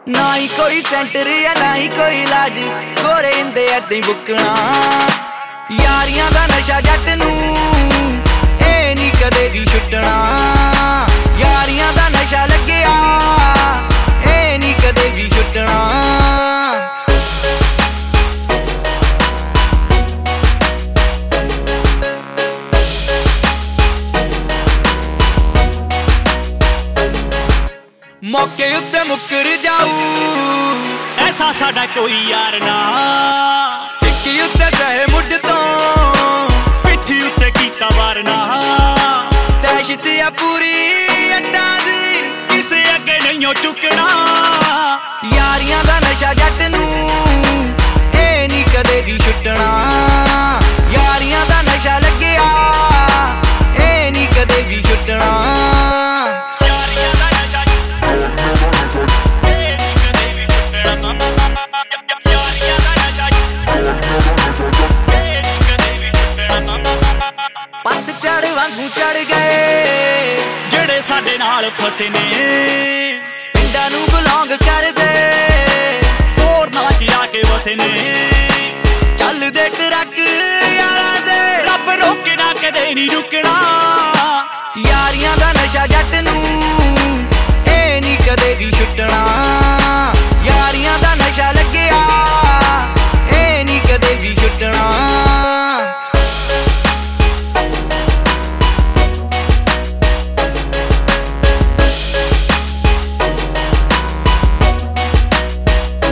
ना ही कोई सेंटर या ना ही कोई इलाज, गोरे इंदे ऐदां ही बुकना। यारियां दा नशा जट नूं ए नी कदे भी छुटना। यारियां दा नशा लग्गिया ए नी कदे भी छुटना। मौके उत्ते मुकर जाऊ ऐसा साडा कोई यार ना। टिक्की उत्ते सहे मुड तो पिट्ठी उत्ते कीता वारना। दहशत आ पूरी अड्डा दी, किसे अगे नहीं चुकना। यारियां दा नशा जट नूं ए नी कदे भी छुटना। यारियां दा नशा लग्गिया ए नी कदे भी छुटना। पतझड़ वांगू चढ़ गए जेड़े साडे नाल फसे ने, पिंडां नूं बिलोंग करदे होर नाच आके वसे ने। चलदे ट्रक यारां दे, रब रोके ना कदे नहीं रुकना। यारियां दा नशा जट नूं ए नी कदे भी छुटना। यारियां दा नशा लग्गिया ए नी कदे भी छुटना।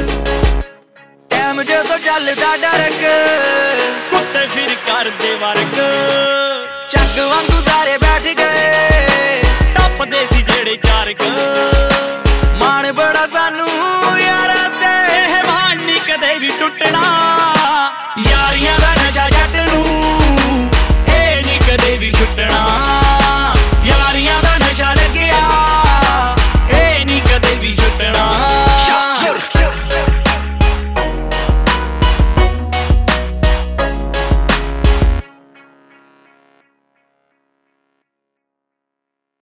टाइम जो तो चलदा डरक, कुत्ते फिर कर दे वर्क।